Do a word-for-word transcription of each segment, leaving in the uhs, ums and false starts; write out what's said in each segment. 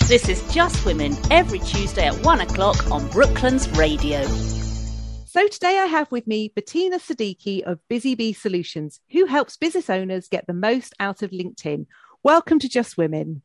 This is Just Women, every Tuesday at one o'clock on Brooklands Radio. So today I have with me Bettina Siddiqui of Busy Bee Solutions, who helps business owners get the most out of LinkedIn. Welcome to Just Women.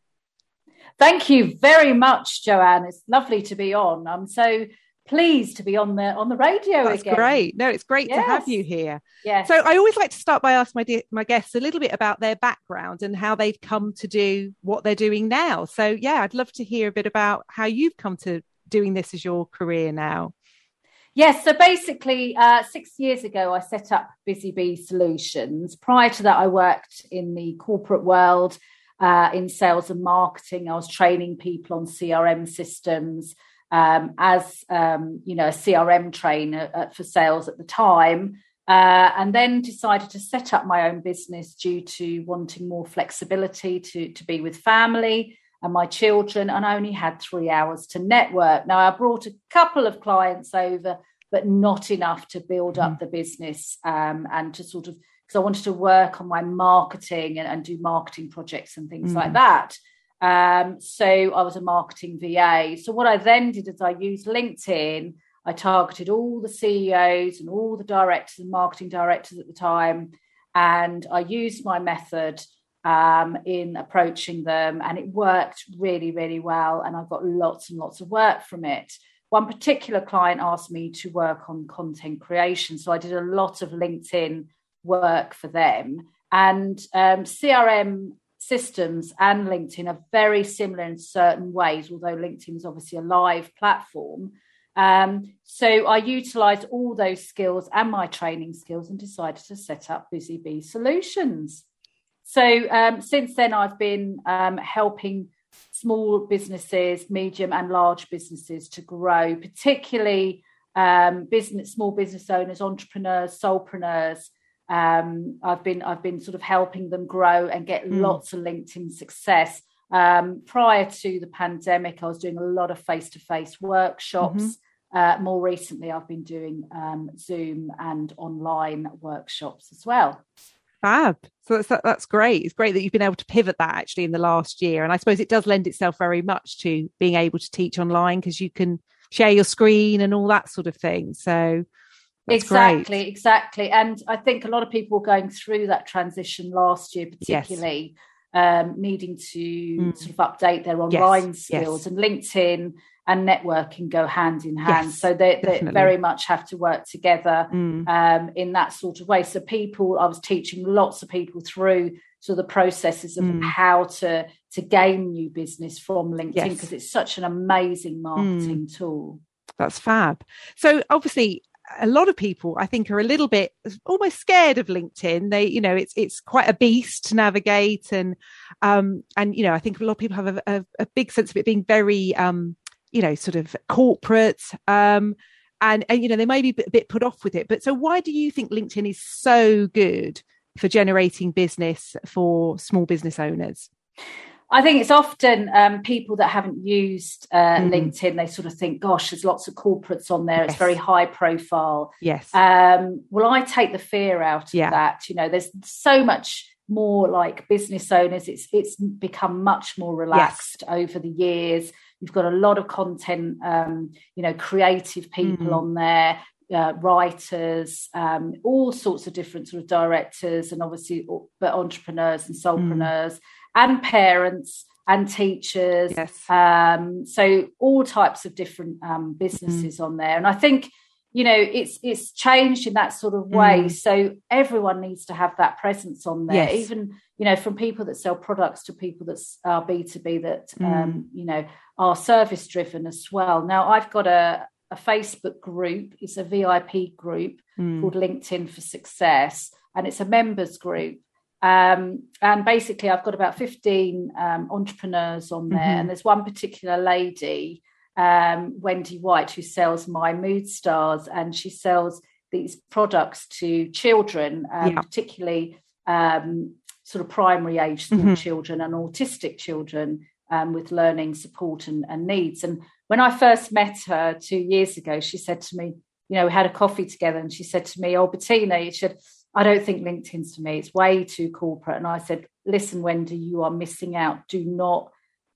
Thank you very much, Joanne. It's lovely to be on. I'm so pleased to be on the on the radio That's again. Great. No, it's great yes. to have you here. Yes. So I always like to start by asking my dear, my guests a little bit about their background and how they've come to do what they're doing now. So yeah, I'd love to hear a bit about how you've come to doing this as your career now. Yes, so basically uh, six years ago, I set up Busy Bee Solutions. Prior to that, I worked in the corporate world uh, in sales and marketing. I was training people on C R M systems um, as, um, you know, a C R M trainer uh, for sales at the time, uh, and then decided to set up my own business due to wanting more flexibility to, to be with family and my children, and I only had three hours to network. Now, I brought a couple of clients over, but not enough to build up the business um, and to sort of, because I wanted to work on my marketing and, and do marketing projects and things mm. like that. Um, so I was a marketing V A. So what I then did is I used LinkedIn. I targeted all the C E Os and all the directors and marketing directors at the time, and I used my method um in approaching them, and it worked really really well, and I got lots and lots of work from it. One particular client asked me to work on content creation, so I did a lot of LinkedIn work for them. And um, C R M systems and LinkedIn are very similar in certain ways, although LinkedIn is obviously a live platform. Um, so I utilised all those skills and my training skills and decided to set up Busy Bee Solutions. So um, since then, I've been um, helping small businesses, medium and large businesses to grow, particularly um, business, small business owners, entrepreneurs, solopreneurs. Um, I've been I've been sort of helping them grow and get mm. lots of LinkedIn success. Um, prior to the pandemic, I was doing a lot of face-to-face workshops. Mm-hmm. Uh, more recently, I've been doing um, Zoom and online workshops as well. Fab. So that's that, that's great. It's great that you've been able to pivot that actually in the last year. And I suppose it does lend itself very much to being able to teach online because you can share your screen and all that sort of thing. So that's exactly, great. exactly. And I think a lot of people were going through that transition last year, particularly yes. um, needing to mm. sort of update their online yes. skills yes. and LinkedIn and networking go hand in hand. Yes, so they, they very much have to work together mm. um, in that sort of way. So people, I was teaching lots of people through sort of the processes of mm. how to, to gain new business from LinkedIn, because yes. it's such an amazing marketing mm. tool. That's fab. So obviously a lot of people, I think, are a little bit almost scared of LinkedIn. They, you know, it's it's quite a beast to navigate. And, um, and you know, I think a lot of people have a, a, a big sense of it being very... Um, you know, sort of corporate, um, and, and, you know, they may be a bit put off with it. But so why do you think LinkedIn is so good for generating business for small business owners? I think it's often um, people that haven't used uh, mm. LinkedIn, they sort of think, gosh, there's lots of corporates on there. Yes. It's very high profile. Yes. Um, well, I take the fear out of yeah. that. You know, there's so much more like business owners. It's, it's become much more relaxed yes. over the years. You've got a lot of content, um, you know, creative people mm. on there, uh, writers, um, all sorts of different sort of directors, and obviously, but entrepreneurs and solopreneurs, mm. and parents and teachers. Yes. Um, so all types of different um, businesses mm. on there, and I think, you know, it's it's changed in that sort of way. Mm. So everyone needs to have that presence on there, yes. even, you know, from people that sell products to people that are B two B that, mm. um, you know, are service driven as well. Now, I've got a, a Facebook group. It's a V I P group mm. called LinkedIn for Success, and it's a members group. Um, and basically, I've got about fifteen um, entrepreneurs on there, mm-hmm. and there's one particular lady, um, Wendy White, who sells My Mood Stars, and she sells these products to children, um, yeah. particularly um, sort of primary age school mm-hmm. children and autistic children um, with learning support and, and needs. And when I first met her two years ago, she said to me, you know, we had a coffee together, and she said to me, oh, Bettina, you should, I don't think LinkedIn's for me. It's way too corporate. And I said, listen, Wendy, you are missing out. Do not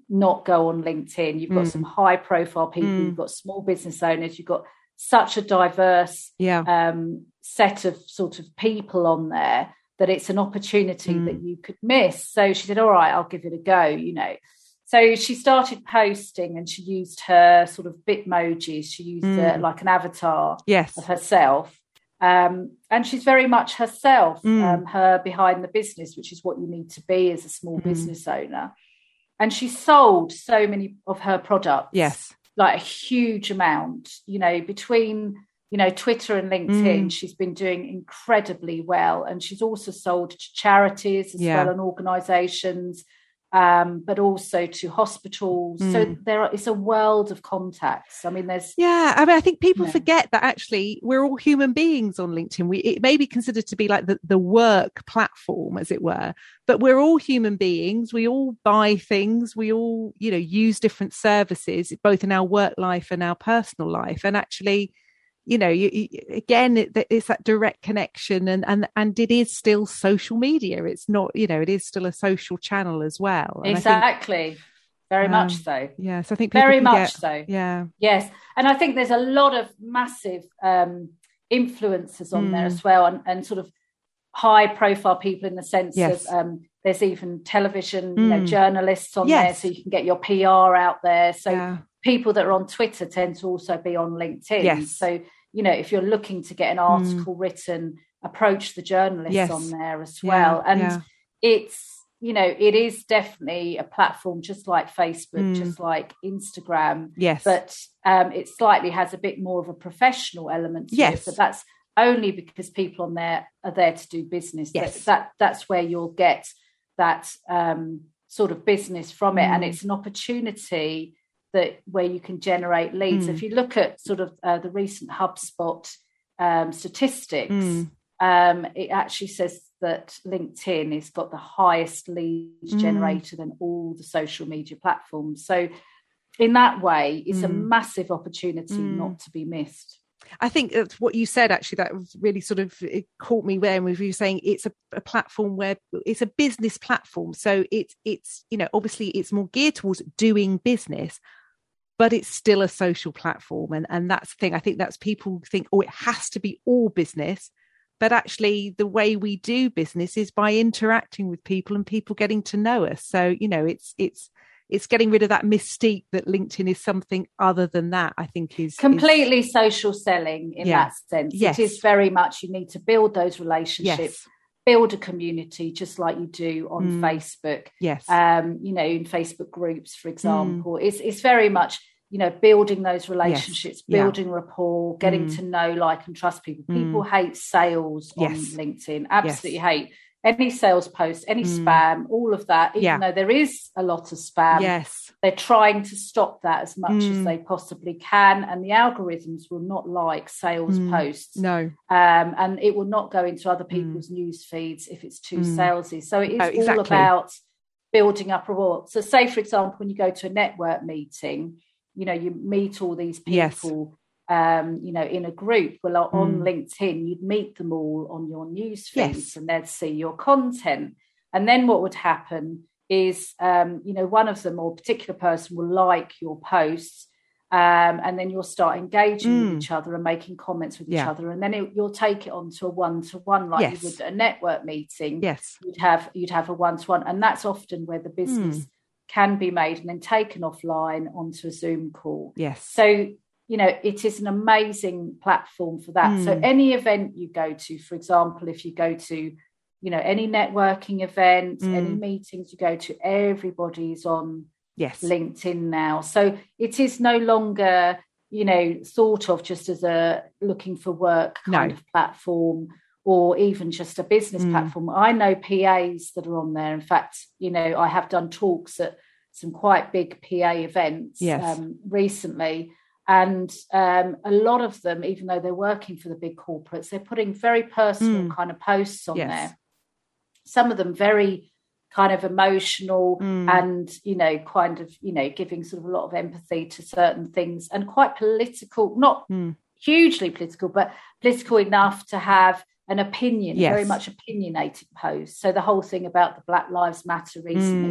not go on LinkedIn. You've got mm. some high profile people, mm. you've got small business owners, you've got such a diverse yeah. um, set of sort of people on there that it's an opportunity mm. that you could miss. So she said, all right, I'll give it a go, you know. So she started posting, and she used her sort of Bitmojis. She used mm. uh, like an avatar yes. of herself. Um, and she's very much herself, mm. um, her behind the business, which is what you need to be as a small mm. business owner. And she sold so many of her products. Yes. Like a huge amount, you know, between, you know, Twitter and LinkedIn, mm. she's been doing incredibly well. And she's also sold to charities as yeah. well, and organisations, um, but also to hospitals. Mm. So there are, it's a world of contacts. I mean, there's... Yeah, I mean, I think people you know, forget that actually we're all human beings on LinkedIn. We It may be considered to be like the, the work platform, as it were, but we're all human beings. We all buy things. We all, you know, use different services, both in our work life and our personal life. And actually, you know, you, you, again, it, it's that direct connection, and, and, and it is still social media. It's not, you know, it is still a social channel as well. And exactly. I think, very um, much so. Yes, I think very much get, so. Yeah. Yes. And I think there's a lot of massive um, influencers on mm. there as well, and, and sort of high profile people in the sense yes. of um, there's even television, mm. you know, journalists on yes. there, so you can get your P R out there. So yeah. people that are on Twitter tend to also be on LinkedIn. Yes. So, you know, if you're looking to get an article mm. written, approach the journalists yes. on there as well. Yeah. And yeah. it's, you know, it is definitely a platform just like Facebook, mm. just like Instagram. Yes. But um, it slightly has a bit more of a professional element to yes. it. But that's only because people on there are there to do business. Yes. That, that That's where you'll get that um, sort of business from it. Mm. And it's an opportunity that where you can generate leads. Mm. If you look at sort of uh, the recent HubSpot um, statistics, mm. um, it actually says that LinkedIn has got the highest leads mm. generator than all the social media platforms. So in that way, it's mm. a massive opportunity mm. not to be missed. I think that's what you said, actually, that was really sort of, it caught me there with you saying it's a, a platform where it's a business platform. So it's, it's, you know, obviously it's more geared towards doing business, but it's still a social platform. And, and that's the thing. I think that's people think, oh, it has to be all business. But actually, the way we do business is by interacting with people and people getting to know us. So, you know, it's it's it's getting rid of that mystique that LinkedIn is something other than that, I think is... Completely is, social selling in yeah. that sense. Yes. It is very much, you need to build those relationships. Yes. Build a community just like you do on mm. Facebook. Yes. Um, you know, in Facebook groups, for example. Mm. It's it's very much, you know, building those relationships, yes. building yeah. rapport, getting mm. to know, like, and trust people. People mm. hate sales on yes. LinkedIn. Absolutely yes. hate any sales post, any mm. spam, all of that. Even yeah. though there is a lot of spam, yes. they're trying to stop that as much mm. as they possibly can. And the algorithms will not like sales mm. posts. No. Um, and it will not go into other people's mm. news feeds if it's too mm. salesy. So it is oh, exactly. all about building up rapport. So say, for example, when you go to a network meeting, you know, you meet all these people, yes. um, you know, in a group. Well, on mm. LinkedIn, you'd meet them all on your news feeds yes. and they'd see your content. And then what would happen is, um, you know, one of them or a particular person will like your posts, um, and then you'll start engaging mm. with each other and making comments with yeah. each other. And then it, you'll take it on to a one-to-one, like yes. you would at a network meeting. Yes. You'd have, you'd have a one-to-one. And that's often where the business mm. can be made and then taken offline onto a Zoom call. Yes. So, you know, it is an amazing platform for that. Mm. So any event you go to, for example, if you go to, you know, any networking event, mm. any meetings you go to, everybody's on yes. LinkedIn now. So it is no longer, you know, thought of just as a looking for work kind no. of platform, or even just a business mm. platform. I know P As that are on there. In fact, you know, I have done talks at some quite big P A events yes. um, recently. And um, a lot of them, even though they're working for the big corporates, they're putting very personal mm. kind of posts on yes. there. Some of them very kind of emotional mm. and, you know, kind of, you know, giving sort of a lot of empathy to certain things, and quite political, not mm. hugely political, but political enough to have an opinion, yes. very much opinionated post. So the whole thing about the Black Lives Matter recently, mm.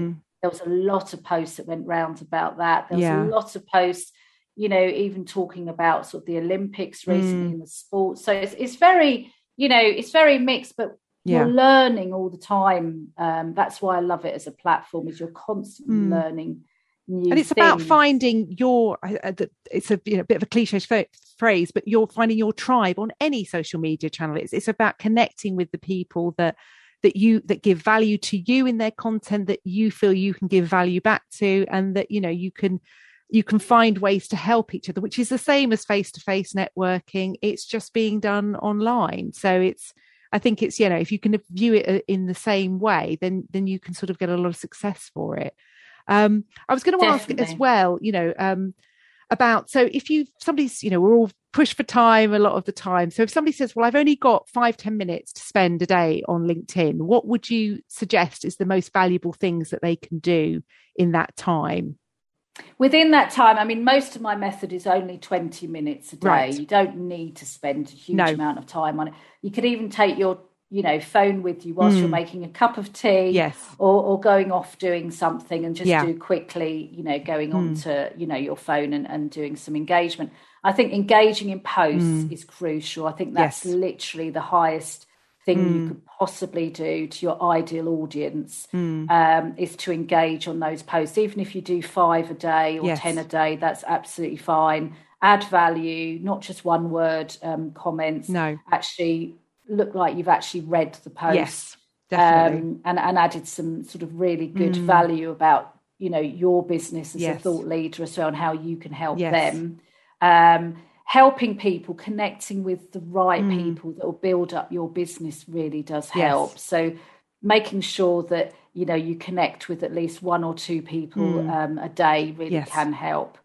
There was a lot of posts that went round about that. There was Yeah. a lot of posts, you know, even talking about sort of the Olympics recently Mm. in the sport. So it's, it's very, you know, it's very mixed, but Yeah. you're learning all the time. Um, that's why I love it as a platform, is you're constantly Mm. learning new And it's things. about finding your, uh, it's a you know, bit of a cliche phrase, but you're finding your tribe on any social media channel. It's, it's about connecting with the people that that you that give value to you in their content, that you feel you can give value back to, and that, you know, you can you can find ways to help each other, which is the same as face-to-face networking. It's just being done online. So it's, I think it's, you know, if you can view it in the same way, then then you can sort of get a lot of success for it. Um, I was going to ask as well, you know, um, about, so if you, somebody's, you know, we're all pushed for time a lot of the time. So if somebody says, well, I've only got five, ten minutes to spend a day on LinkedIn, what would you suggest is the most valuable things that they can do in that time? Within that time, I mean, most of my method is only twenty minutes a day. Right. You don't need to spend a huge No. amount of time on it. You could even take your, you know, phone with you whilst Mm. you're making a cup of tea, Yes. or, or going off doing something, and just Yeah. do quickly, you know, going Mm. on to, you know, your phone and, and doing some engagement. I think engaging in posts Mm. is crucial. I think that's Yes. literally the highest thing Mm. you could possibly do to your ideal audience, Mm. um, is to engage on those posts. Even if you do five a day or Yes. ten a day, that's absolutely fine. Add value, not just one word um, comments. No. Actually look like you've actually read the post. Yes, definitely. Um, and, and added some sort of really good Mm. value about, you know, your business as Yes. a thought leader as well, and how you can help Yes. them. Um, helping people, connecting with the right Mm. people that will build up your business really does Yes. help. So making sure that, you know, you connect with at least one or two people Mm. um, a day really Yes. can help.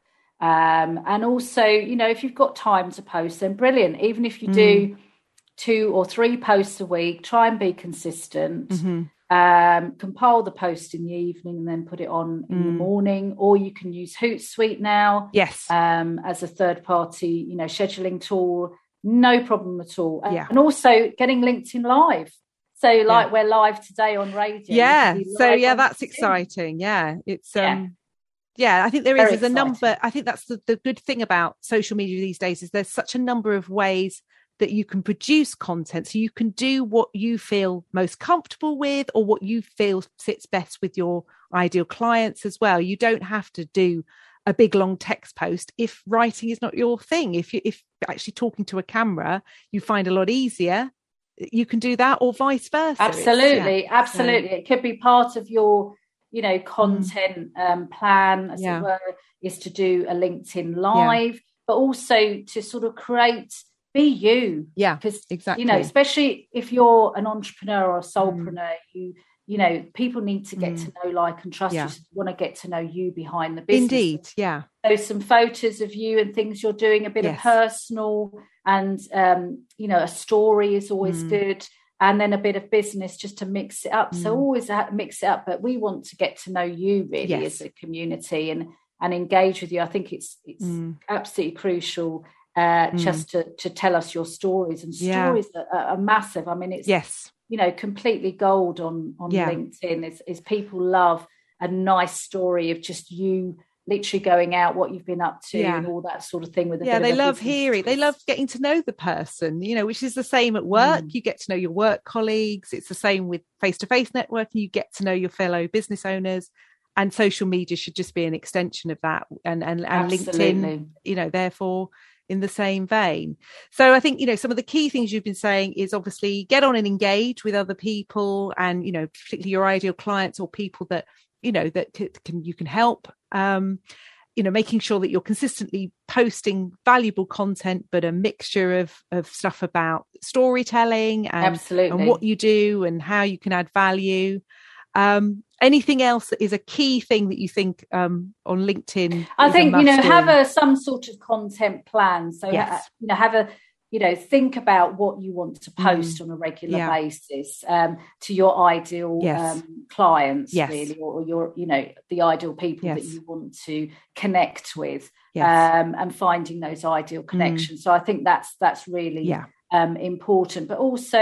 Um, and also, you know, if you've got time to post, then brilliant. Even if you Mm. do two or three posts a week, try and be consistent. Mm-hmm. Um, compile the post in the evening and then put it on in Mm. the morning. Or you can use Hootsuite now, Yes. um, as a third party, you know, scheduling tool. No problem at all. Yeah. And also getting LinkedIn Live. So like Yeah. we're live today on radio. Yeah. You can be So live yeah, on that's LinkedIn. exciting. Yeah. It's Yeah. um yeah, I think there is Very there's a exciting. number. I think that's the, the good thing about social media these days, is there's such a number of ways that you can produce content. So you can do what you feel most comfortable with, or what you feel sits best with your ideal clients as well. You don't have to do a big long text post if writing is not your thing. If you if actually talking to a camera you find a lot easier, you can do that, or vice versa. Absolutely, yeah. absolutely. So, it could be part of your, you know, content um, plan, as Yeah. it were, is to do a LinkedIn Live, but also to sort of create, be you. yeah, Because, exactly. you know, especially if you're an entrepreneur or a Mm. solopreneur, you, you know, people need to get Mm. to know, like, and trust Yeah. you. So you want to get to know you behind the business. Indeed, yeah. So some photos of you and things you're doing, a bit Yes. of personal, and, um, you know, a story is always Mm. good. And then a bit of business just to mix it up. So Mm. always ha- mix it up. But we want to get to know you really Yes. as a community, and, and engage with you. I think it's it's Mm. absolutely crucial uh, Mm. just to, to tell us your stories. And Yeah. stories are, are massive. I mean, it's, Yes. you know, completely gold on, on Yeah. LinkedIn is, is people love a nice story of just you literally going out, what you've been up to, Yeah. and all that sort of thing. With a Yeah, bit they of a love business hearing. They twist. love getting to know the person, you know, which is the same at work. Mm. You get to know your work colleagues. It's the same with face-to-face networking. You get to know your fellow business owners, and social media should just be an extension of that. And and, and Absolutely. LinkedIn, you know, therefore in the same vein. So I think, you know, some of the key things you've been saying is obviously get on and engage with other people, and, you know, particularly your ideal clients or people that, you know, that can, can you can help. Um, you know, making sure that you're consistently posting valuable content, but a mixture of of stuff about storytelling and, Absolutely. and what you do and how you can add value. Um, anything else that is a key thing that you think um, on LinkedIn? I is think, a you know, must have do? a some sort of content plan. So, Yes. ha- you know, have a, you know, think about what you want to post on a regular Yeah. basis um, to your ideal Yes. um, clients, Yes. really, or, or your, you know, the ideal people that Yes. you want to connect with, Yes. um, and finding those ideal connections. So I think that's that's really Yeah. um, important. But also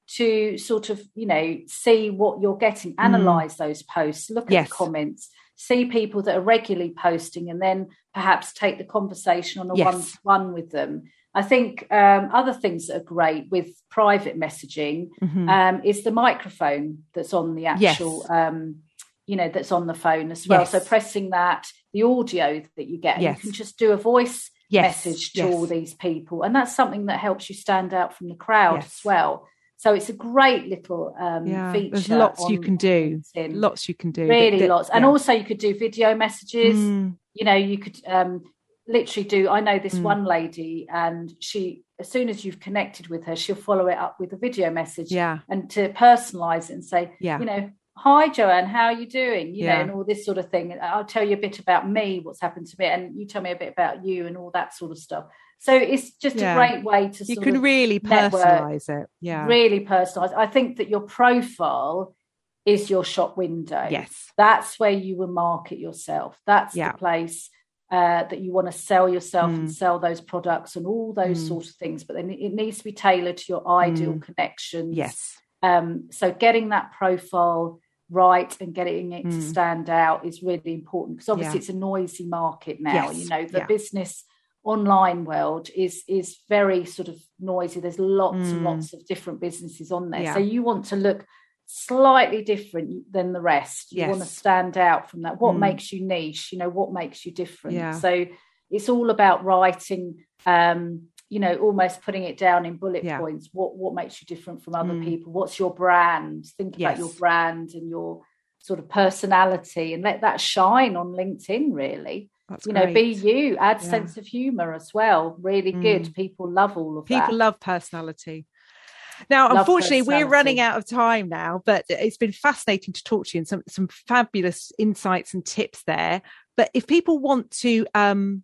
to sort of, you know, see what you're getting, analyze mm. those posts, look at yes. the comments, see people that are regularly posting, and then perhaps take the conversation on a yes. one-to-one with them. I think um, other things that are great with private messaging mm-hmm. um, is the microphone that's on the actual, yes. um, you know, that's on the phone as well. Yes. So pressing that, the audio that you get, yes. you can just do a voice yes. message to yes. all these people. And that's something that helps you stand out from the crowd yes. as well. So it's a great little um, yeah, feature. There's lots on, you can do. Lots you can do. Really but, lots. And yeah. also you could do video messages. Mm. You know, you could um, literally do, I know this mm. one lady, and she, as soon as you've connected with her, she'll follow it up with a video message yeah. and to personalise it and say, yeah. you know, hi, Joanne, how are you doing? You yeah. know, and all this sort of thing. I'll tell you a bit about me, what's happened to me, and you tell me a bit about you and all that sort of stuff. So it's just yeah. a great way to you sort can of really personalise it. Yeah. Really personalise. I think that your profile is your shop window. Yes. That's where you will market yourself. That's yeah. the place uh, that you want to sell yourself mm. and sell those products and all those mm. sorts of things. But then it needs to be tailored to your ideal mm. connections. Yes. Um, so getting that profile right and getting it mm. to stand out is really important, because obviously yeah. it's a noisy market now. Yes. You know, the yeah. business online world is is very sort of noisy. There's lots mm. and lots of different businesses on there. Yeah. So you want to look slightly different than the rest. You yes. want to stand out from that. What mm. makes you niche? You know, what makes you different? Yeah. So it's all about writing, um, you know, almost putting it down in bullet yeah. points. What what makes you different from other mm. people? What's your brand? Think yes. about your brand and your sort of personality, and let that shine on LinkedIn, really. That's you great. know, be you, add yeah. sense of humor as well. Really mm. good. People love all of People that. People love personality. Now, love unfortunately, personality. We're running out of time now, but it's been fascinating to talk to you and some, some fabulous insights and tips there. But if people want to um,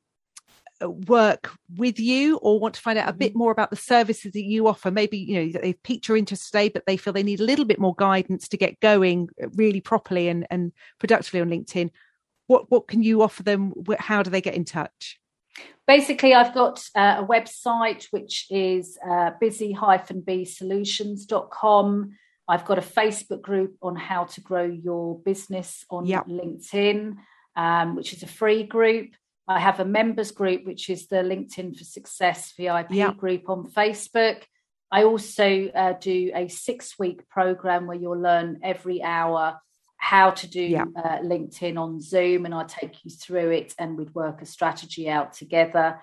work with you or want to find out a mm-hmm. bit more about the services that you offer, maybe, you know, they've piqued your interest today, but they feel they need a little bit more guidance to get going really properly and, and productively on LinkedIn, What what can you offer them? How do they get in touch? Basically, I've got uh, a website which is uh, busy dash bee solutions dot com. I've got a Facebook group on how to grow your business on yep. LinkedIn, um, which is a free group. I have a members group, which is the LinkedIn for Success V I P yep. group on Facebook. I also uh, do a six-week program where you'll learn every hour how to do yeah. uh, LinkedIn on Zoom, and I take you through it and we'd work a strategy out together.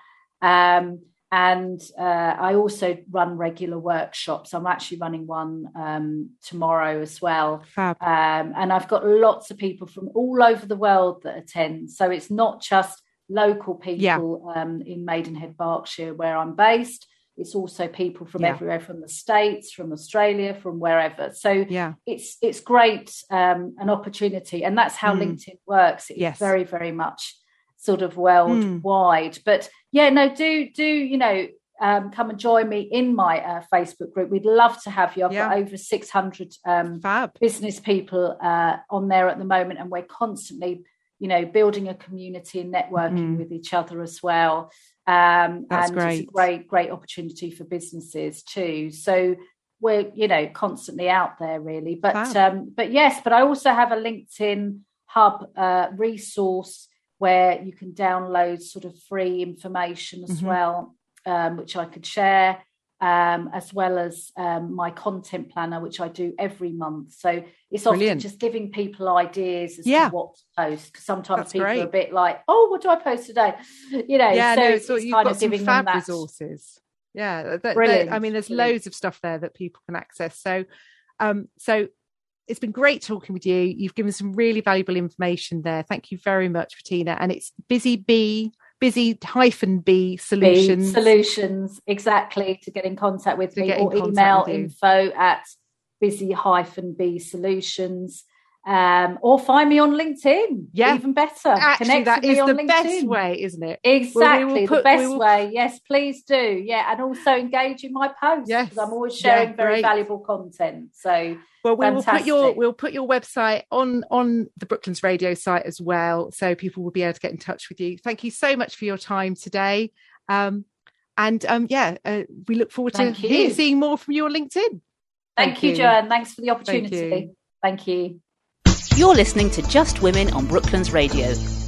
Um, and uh, I also run regular workshops. I'm actually running one um, tomorrow as well. Fab. Um, and I've got lots of people from all over the world that attend. So it's not just local people yeah. um, in Maidenhead, Berkshire, where I'm based. It's also people from yeah. everywhere, from the States, from Australia, from wherever. So yeah. it's it's great, um, an opportunity. And that's how mm. LinkedIn works. It's yes. very, very much sort of worldwide. Mm. But yeah, no, do, do you know, um, come and join me in my uh, Facebook group. We'd love to have you. I've yeah. got over six hundred um, business people uh, on there at the moment. And we're constantly, you know, building a community and networking mm. with each other as well. Um, That's and great. It's a great, great opportunity for businesses too. So we're, you know, constantly out there really. But um, but yes, but I also have a LinkedIn Hub uh, resource where you can download sort of free information as mm-hmm. well, um, which I could share, um, as well as um, my content planner, which I do every month. So it's often Brilliant. Just giving people ideas as yeah. to what to post, because sometimes That's people great. Are a bit like, oh, what do I post today? You know, yeah, so, no, it's, so it's you've kind got of some giving fab them that resources. Yeah, that, Brilliant. That, I mean, there's Brilliant. loads of stuff there that people can access. So, um, so it's been great talking with you. You've given some really valuable information there. Thank you very much, Bettina. And it's Busy Bee. Busy hyphen B solutions. B solutions, exactly, to get in contact with to me, or email info at busy hyphen B solutions, um, or find me on LinkedIn. Yeah, even better. Actually, Connect that with is me on the LinkedIn. Best way, isn't it? Exactly, well, we put, the best will... way. Yes, please do. Yeah, and also engage in my posts, yes, because I'm always sharing yeah, very great. valuable content. So. Well, we Fantastic. will put your we'll put your website on on the Brooklands Radio site as well, so people will be able to get in touch with you. Thank you so much for your time today, um, and um, yeah, uh, we look forward Thank to you. seeing more from you on LinkedIn. Thank, Thank you, you, Joanne. Thanks for the opportunity. Thank you. Thank you. You're listening to Just Women on Brooklands Radio.